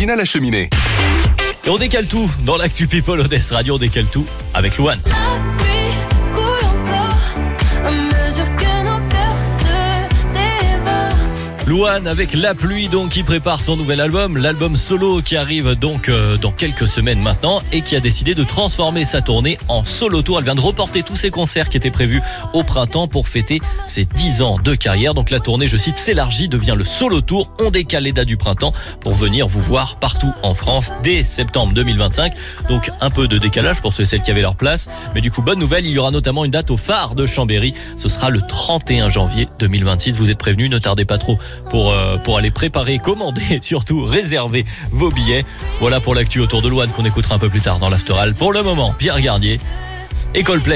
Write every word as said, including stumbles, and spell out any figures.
à la cheminée. Et on décale tout dans l'actu People Odess Radio, on décale tout avec Louane. Louane avec La Pluie donc qui prépare son nouvel album, l'album solo qui arrive donc euh, dans quelques semaines maintenant et qui a décidé de transformer sa tournée en solo tour. Elle vient de reporter tous ses concerts qui étaient prévus au printemps pour fêter ses dix ans de carrière. Donc la tournée, je cite, s'élargit, devient le solo tour. On décale les dates du printemps pour venir vous voir partout en France dès septembre deux mille vingt-cinq. Donc un peu de décalage pour ceux et celles qui avaient leur place. Mais du coup, bonne nouvelle, il y aura notamment une date au Phare de Chambéry. Ce sera le trente et un janvier deux mille vingt-six. Vous êtes prévenus, ne tardez pas trop pour euh, pour aller préparer, commander, surtout réserver vos billets. Voilà pour l'actu autour de Louane qu'on écoutera un peu plus tard dans l'Afteral. Pour le moment, Pierre Garnier et Coldplay.